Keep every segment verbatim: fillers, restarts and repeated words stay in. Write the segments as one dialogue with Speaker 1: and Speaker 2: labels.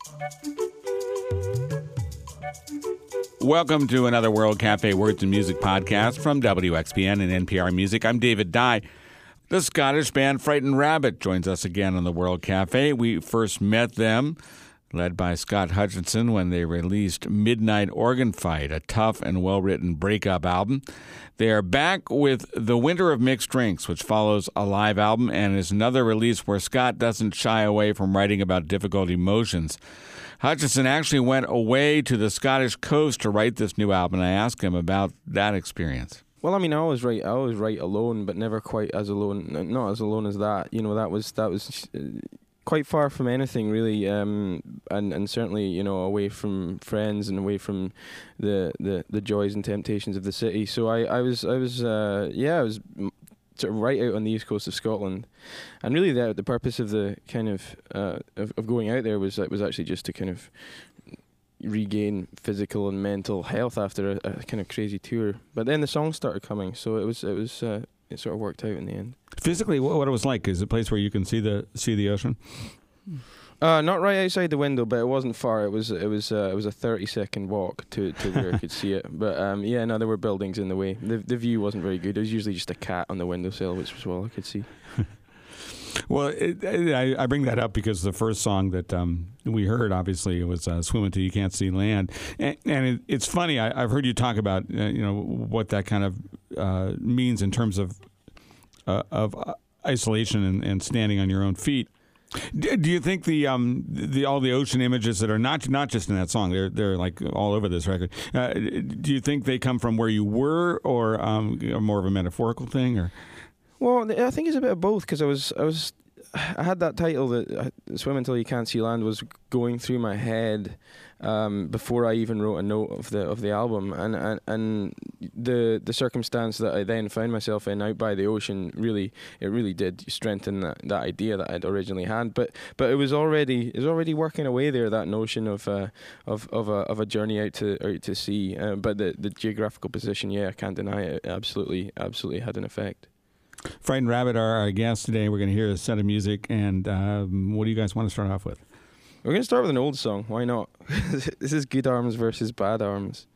Speaker 1: Welcome to another World Cafe Words and Music podcast from W X P N and N P R Music. I'm David Dye. The Scottish band Frightened Rabbit joins us again on the World Cafe. We first met them, led by Scott Hutchinson, when they released Midnight Organ Fight, a tough and well-written breakup album. They are back with The Winter of Mixed Drinks, which follows a live album and is another release where Scott doesn't shy away from writing about difficult emotions. Hutchinson actually went away to the Scottish coast to write this new album, and I asked him about that experience.
Speaker 2: Well, I mean, I always write, I always write alone, but never quite as alone, not as alone as that. You know, that was that was quite far from anything, really, um, and and certainly, you know, away from friends and away from the, the, the joys and temptations of the city. So I, I was, I was, uh, yeah, I was sort of right out on the east coast of Scotland, and really the the purpose of the kind of uh, of, of going out there was was actually just to kind of regain physical and mental health after a, a kind of crazy tour. But then the songs started coming, so it was it was uh, it sort of worked out in the end.
Speaker 1: Physically, what it was like? Is it a place where you can see the see the ocean?
Speaker 2: Uh, not right outside the window, but it wasn't far. It was it was uh, it was a thirty second walk to, to where I could see it. But um, yeah, no, there were buildings in the way. The the view wasn't very good. It was usually just a cat on the windowsill, which was all I could see.
Speaker 1: Well, it, it, I, I bring that up because the first song that um, we heard, obviously, it was uh, "Swim Until You Can't See Land," and, and it, it's funny. I, I've heard you talk about uh, you know what that kind of uh, means in terms of uh, of isolation and, and standing on your own feet. Do you think the um the all the ocean images that are not not just in that song, they're they're like all over this record? Uh, do you think they come from where you were, or um, more of a metaphorical thing, or?
Speaker 2: Well, I think it's a bit of both, because I was I was I had that title that "Swim Until You Can't See Land" was going through my head um, before I even wrote a note of the of the album, and and, and the the circumstance that I then found myself in out by the ocean really it really did strengthen that, that idea that I'd originally had. But but it was already it was already working away there, that notion of uh, of of a of a journey out to out to sea. Uh, but the the geographical position, yeah, I can't deny it. It absolutely absolutely had an effect.
Speaker 1: Frightened Rabbit are our guest today. We're going to hear a set of music, and um, what do you guys want to start off with?
Speaker 2: We're going to start with an old song. Why not? This is Good Arms versus Bad Arms.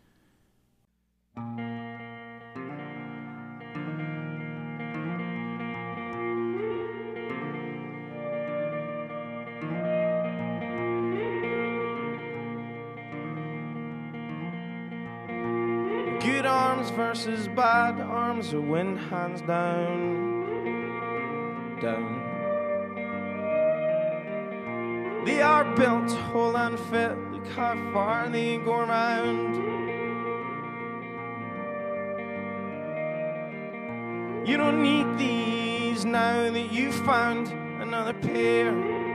Speaker 2: Good arms versus bad arms, a win hands down, down. They are built whole and fit, look how far they go around. You don't need these now that you've found another pair.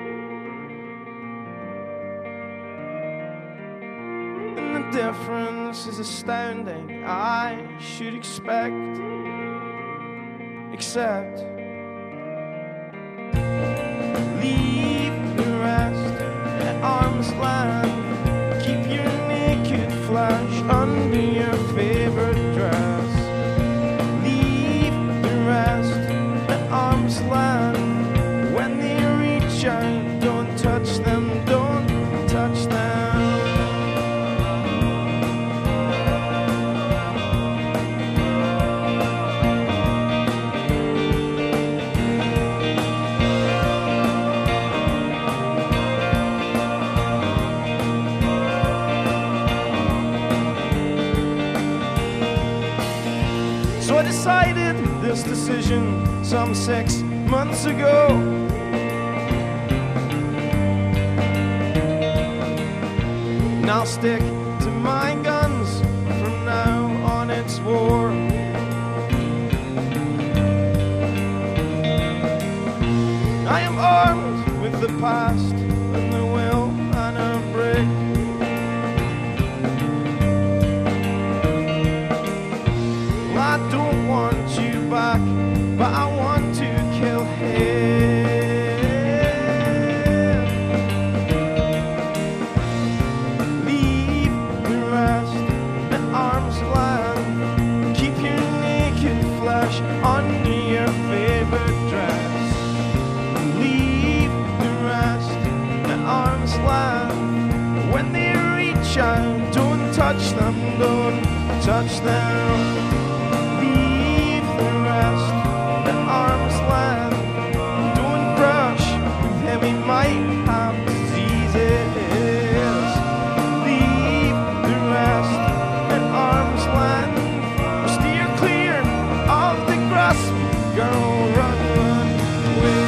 Speaker 2: And the difference is astounding, I should expect, except leave the rest at arm's length. Keep your naked flesh under your favorite dress. Leave the rest at arm's length. When they reach out, don't touch them, don't touch them. So I decided this decision some six months ago. And I'll stick to my guns from now on, it's war. I am armed with the past and the will and a brick. I don't want you back, but I want to kill him. Leave the rest at arm's length. Keep your naked flesh under your favorite dress. Leave the rest at arm's length. when they reach out, don't touch them, don't touch them. Leave the rest at arm's length. Don't brush with them, he might have diseases. Leave the rest at arm's length. Steer clear of the grasp, girl, run away.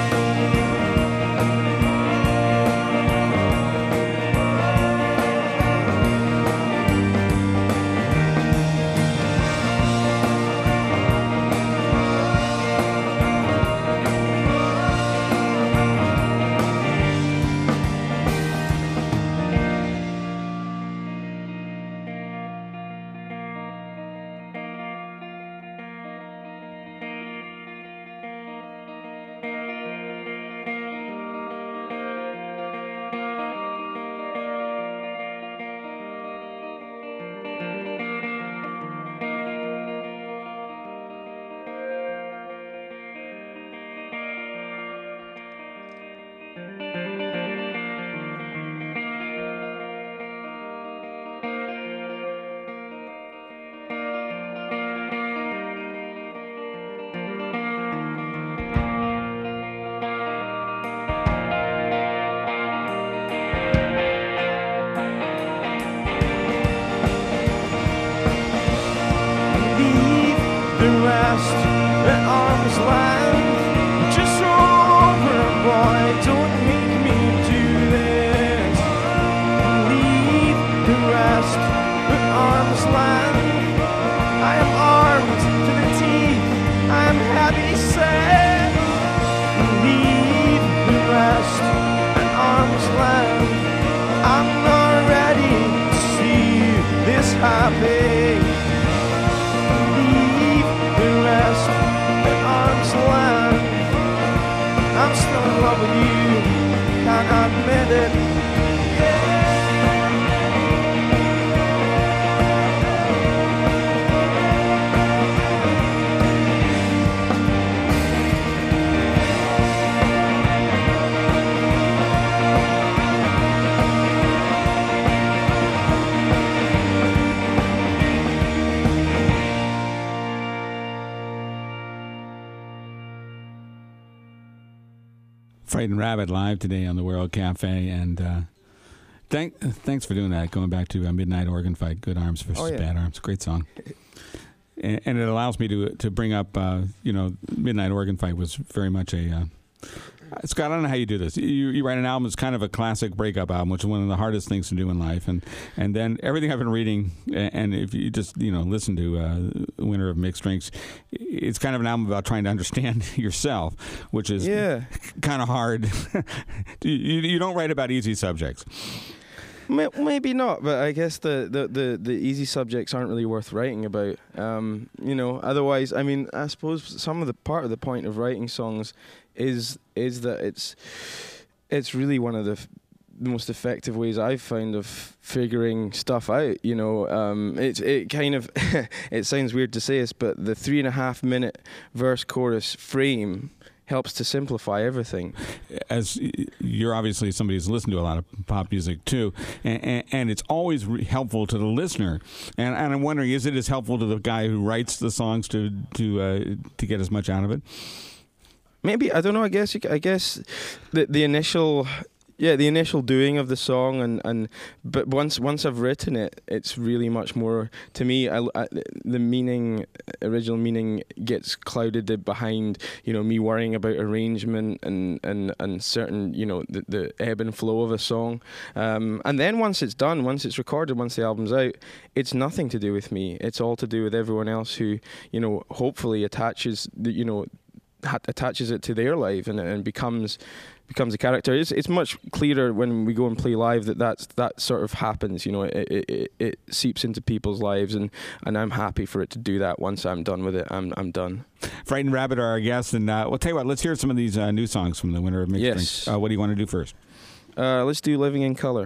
Speaker 2: At arm's length, just roll over, boy, don't make me do this. Leave the rest at arm's length. I am armed to the teeth, I am heavy set. Leave the rest at arm's length. I'm not ready to see you this happy. Rest at arm's length. I'm still in love with you, can't admit it.
Speaker 1: Frightened Rabbit live today on the World Cafe, and uh, thank, thanks for doing that. Going back to uh, Midnight Organ Fight, Good Arms versus oh, yeah. Bad Arms, great song. and, and it allows me to to bring up, uh, you know, Midnight Organ Fight was very much a. Uh, Scott, I don't know how you do this. You, you write an album that's kind of a classic breakup album, which is one of the hardest things to do in life. And and then everything I've been reading, and if you just, you know, listen to uh, Winter of Mixed Drinks, it's kind of an album about trying to understand yourself, which is yeah. kind of hard. you, you don't write about easy subjects.
Speaker 2: Maybe not, but I guess the, the, the, the easy subjects aren't really worth writing about. Um, you know, otherwise, I mean, I suppose some of the part of the point of writing songs is is that it's it's really one of the f- most effective ways I've found of figuring stuff out. You know, um, it's it kind of it sounds weird to say this, but the three and a half minute verse chorus frame helps to simplify everything.
Speaker 1: As you're obviously somebody who's listened to a lot of pop music too, and, and, and it's always re- helpful to the listener. And, and I'm wondering, is it as helpful to the guy who writes the songs to to uh, to get as much out of it?
Speaker 2: Maybe, I don't know. I guess you, I guess the the initial. Yeah, the initial doing of the song, and, and but once once I've written it, it's really much more, to me, I, I, the meaning, original meaning gets clouded behind, you know, me worrying about arrangement and, and, and certain, you know, the, the ebb and flow of a song. Um, and then once it's done, once it's recorded, once the album's out, it's nothing to do with me. It's all to do with everyone else who, you know, hopefully attaches, the, you know, attaches it to their life and, and becomes... becomes a character. It's it's much clearer when we go and play live that that's, that sort of happens. You know, it, it it it seeps into people's lives, and, and I'm happy for it to do that. Once I'm done with it, I'm I'm done.
Speaker 1: Frightened Rabbit are our guests, and uh, well, tell you what, let's hear some of these uh, new songs from the Winter of Mixed
Speaker 2: Yes.
Speaker 1: Drinks. Uh, what do you want to do first?
Speaker 2: Uh, let's do Living in Color.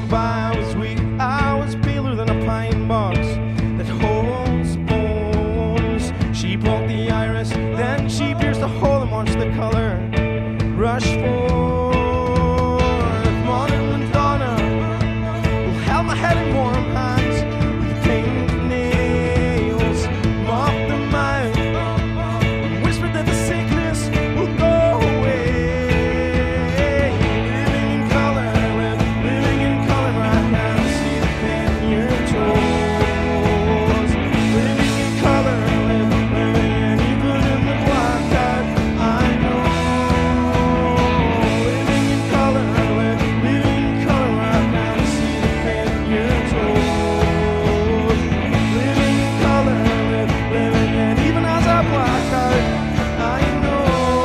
Speaker 2: went by, I was weak, I was paler than a pine box that holds bones. She brought the iris, then she pierced a hole and watched the color rush forth. Modern Madonna will held my head in warm hands with painted nails, mopped them out, and whispered that the sickness will go away. Living in color, living in color, I can see the pain in your toes. Living in color, living, and even in the blackout, I know. Living in color, living, living in color, I can see the pain in your toes. Living in color, living, living, and even as I black out, I know.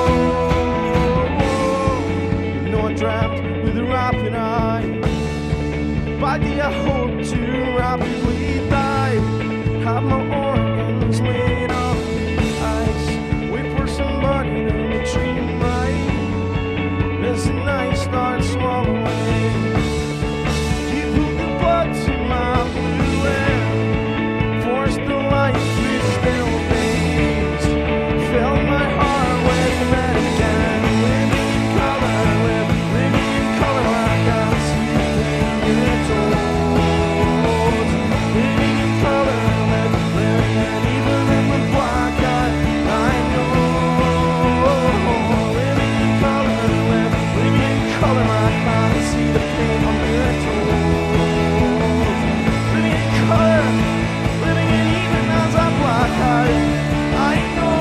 Speaker 2: You know I dreamt with a rapid eye. By the I hope to rapidly die. Have my organs laid on ice. Wait for somebody to retrieve mine. As the night starts swallowing, you put the blood to my blue air. Forced the light through still veins. Filled my heart with red again. Living in color, living, living in color, I can see the pain in your toes. Living in color, living, living, and even in the blackout, I know. Living in color, living, living in color, I can see the pain on your toes. Living in color, living in even as I black out, I know.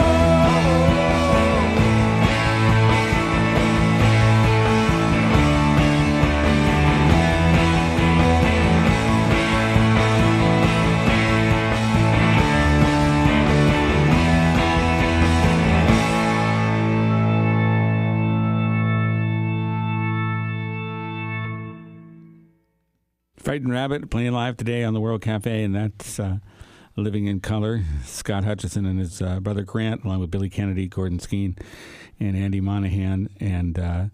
Speaker 1: Frightened Rabbit playing live today on the World Cafe, and that's uh, Living in Color. Scott Hutchison and his uh, brother Grant, along with Billy Kennedy, Gordon Skeen, and Andy Monahan. And uh,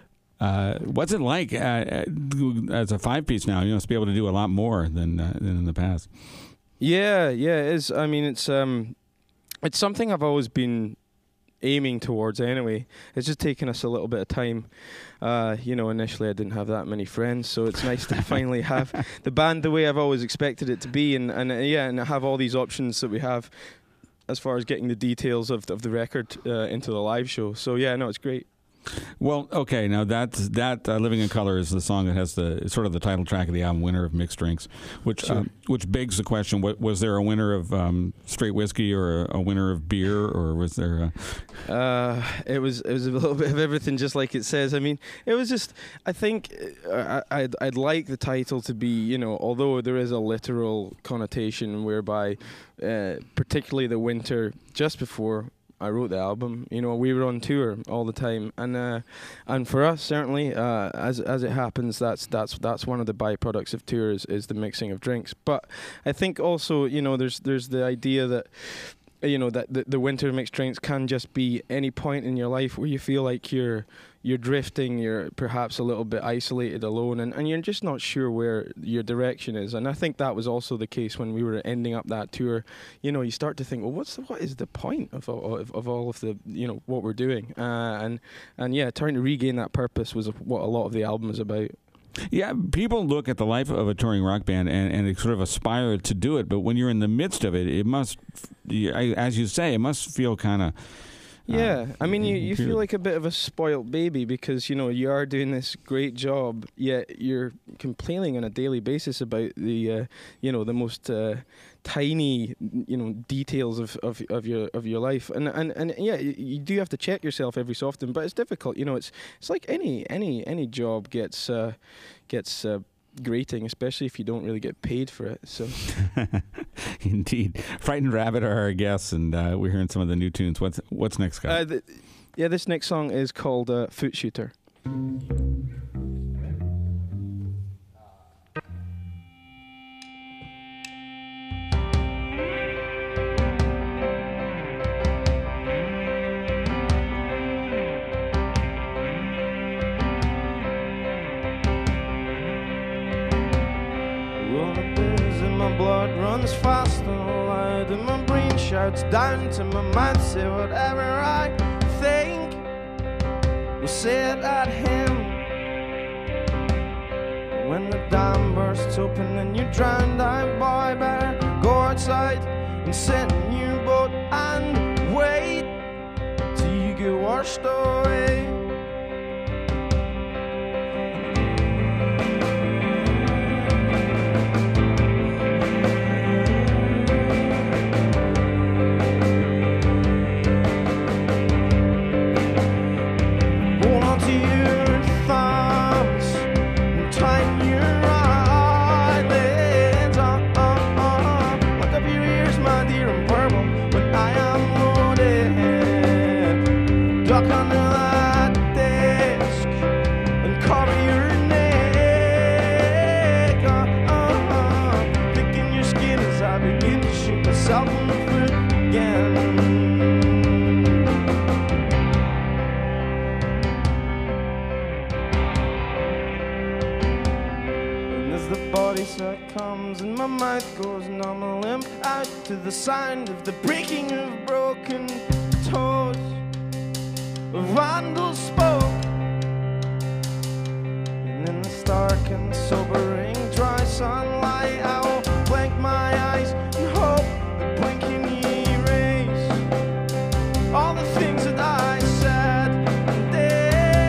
Speaker 1: uh, what's it like uh, as a five-piece now? You must be able to do a lot more than uh, than in the past.
Speaker 2: Yeah, yeah, it is. I mean, it's um, it's something I've always been aiming towards anyway. It's just taken us a little bit of time. Uh, you know, initially I didn't have that many friends, so it's nice to finally have the band the way I've always expected it to be, and, and uh, yeah, and have all these options that we have as far as getting the details of of the record uh, into the live show. So yeah, no, it's great.
Speaker 1: Well, okay, now that's, that uh, Living in Color is the song that has the sort of the title track of the album, Winner of Mixed Drinks, which
Speaker 2: Sure.
Speaker 1: um, which begs the question: what, was there a winner of um, straight whiskey or a, a winner of beer, or was there? A...
Speaker 2: Uh, it was it was a little bit of everything, just like it says. I mean, it was just. I think uh, I, I'd I'd like the title to be, you know, although there is a literal connotation whereby, uh, particularly the winter just before I wrote the album, you know, we were on tour all the time, and uh, and for us certainly, uh, as as it happens, that's that's that's one of the byproducts of tours is the mixing of drinks. But I think also, you know, there's there's the idea that, you know, that the, the winter mixed drinks can just be any point in your life where you feel like you're you're drifting, you're perhaps a little bit isolated, alone, and, and you're just not sure where your direction is. And I think that was also the case when we were ending up that tour. You know, you start to think, well, what's the, what is the point of of, of all of the, you know, what we're doing? Uh, and and yeah, trying to regain that purpose was what a lot of the album is about.
Speaker 1: Yeah, people look at the life of a touring rock band and, and they sort of aspire to do it, but when you're in the midst of it, it must, as you say, it must feel kind of...
Speaker 2: Yeah, I mean, you, you feel like a bit of a spoilt baby because, you know, you are doing this great job, yet you're complaining on a daily basis about the, uh, you know, the most uh, tiny, you know, details of, of, of your of your life, and and, and yeah, you, you do have to check yourself every so often, but it's difficult. You know, it's it's like any any any job gets uh, gets. Uh, grating, especially if you don't really get paid for it. So,
Speaker 1: indeed, Frightened Rabbit are our guests, and uh, we're hearing some of the new tunes. What's what's next, guys?
Speaker 2: Uh, th- yeah, this next song is called uh, "Foot Shooter." Well, the booze in my blood runs fast and loud, and my brain shouts down to my mouth, say whatever I think, we'll say it at him. When the dam bursts open and you're drowned out, boy, better go outside and sit in your boat and wait till you get washed away. To the sound of the breaking of broken toes, a vandal spoke, and in the stark and sobering dry sunlight I will blink my eyes and hope that blinking erase all the things that I said and did.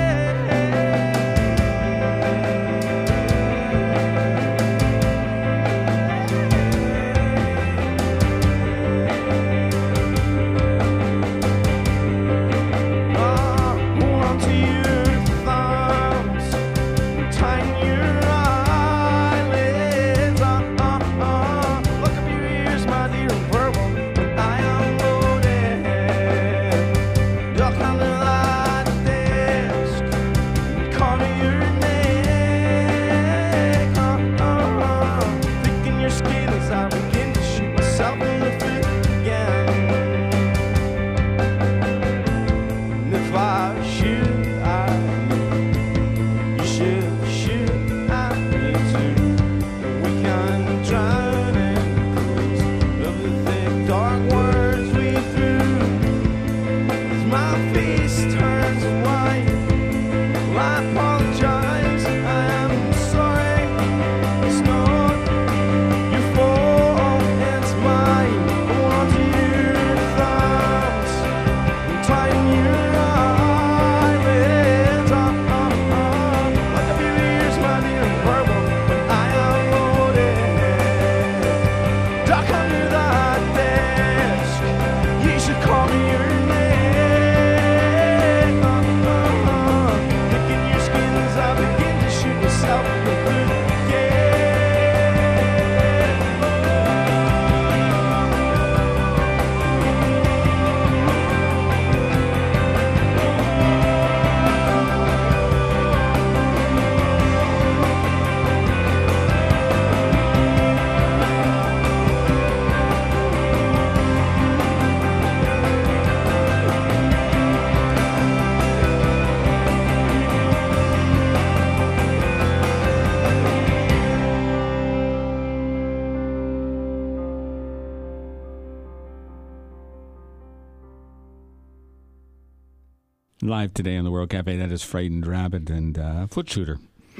Speaker 1: Live today on the World Cafe, that is Frightened Rabbit and uh, Foot Shooter.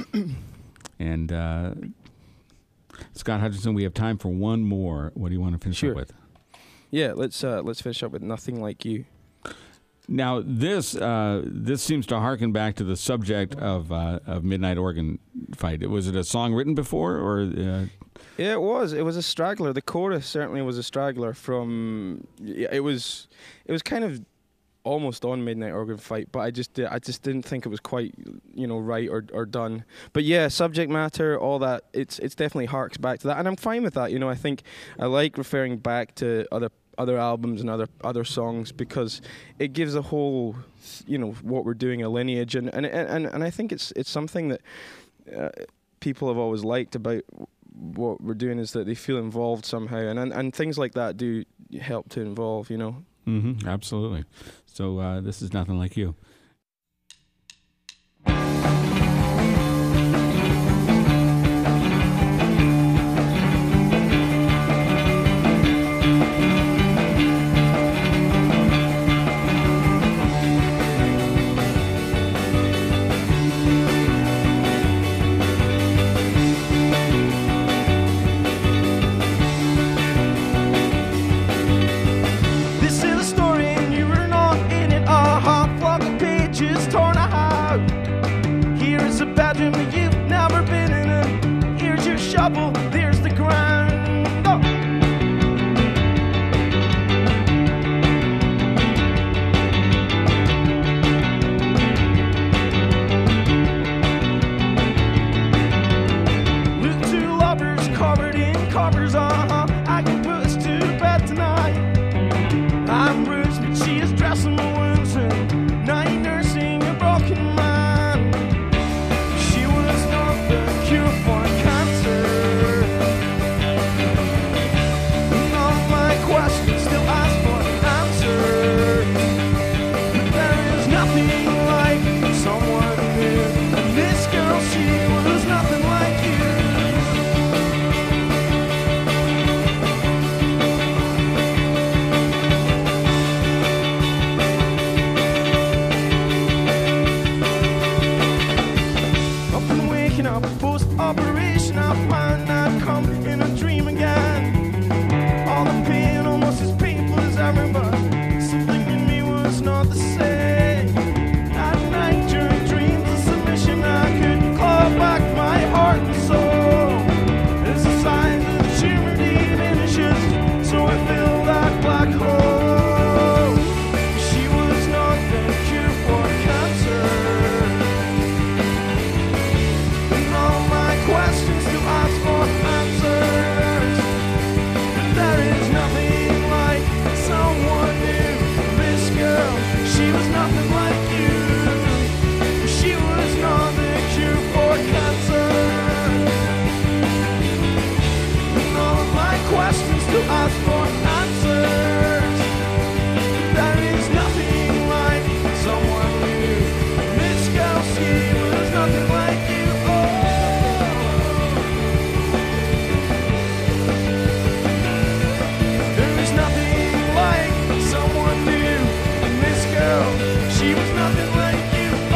Speaker 1: And uh, Scott Hutchinson, we have time for one more. What do you want to finish
Speaker 2: sure.
Speaker 1: up with?
Speaker 2: Yeah, let's uh, let's finish up with Nothing Like You.
Speaker 1: Now, this uh, this seems to harken back to the subject of uh, of Midnight Organ Fight. Was it a song written before, or? Uh...
Speaker 2: Yeah, it was. It was a straggler. The chorus certainly was a straggler from. It was. It was kind of almost on Midnight Organ Fight, but I just I just didn't think it was quite, you know, right or or done. But yeah, subject matter, all that, it's it's definitely harks back to that, and I'm fine with that. You know, I think I like referring back to other other albums and other other songs because it gives a whole, you know, what we're doing, a lineage, and and and, and I think it's it's something that uh, people have always liked about what we're doing, is that they feel involved somehow, and and, and things like that do help to involve, you know.
Speaker 1: Mm-hmm, absolutely. So uh, this is Nothing Like You.
Speaker 3: fuel, there's the grind. Oh. With two lovers covered in covers, uh-huh, I can put us to bed tonight. I'm bruised, but she is dressing my wounds and now you're nursing a broken mind. She was not the cure for cancer. And all my questions still ask for an answer. But there is nothing like someone new. And this girl, she was nothing like you. Up and waking up post-operation, I find I'd come in a dream again. All the pain almost as painful as ever, but something in me was not the same. At night during dreams of submission, I could claw back my heart and soul. As the size of the tumor diminishes, so I fill that black hole. She was not the cure for cancer. And all my questions still ask for answers. But there is nothing like someone new. This girl, she was nothing like you. She was not the cure for cancer. And all my questions still ask for answers. But there is nothing like someone new. This girl, she was nothing like you. Oh. There is nothing like someone new. And this girl, she was nothing like you. Oh.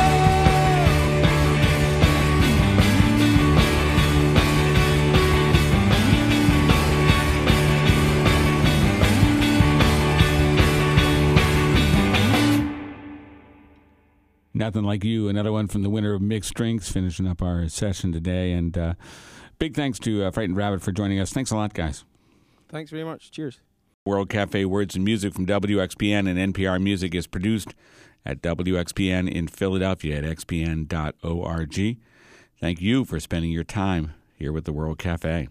Speaker 1: Nothing Like You, another one from the winner of Mixed Drinks, finishing up our session today. And uh, big thanks to uh, Frightened Rabbit for joining us. Thanks a lot, guys.
Speaker 2: Thanks very much. Cheers.
Speaker 1: World Cafe Words and Music from W X P N and N P R Music is produced at W X P N in Philadelphia at x p n dot org. Thank you for spending your time here with the World Cafe.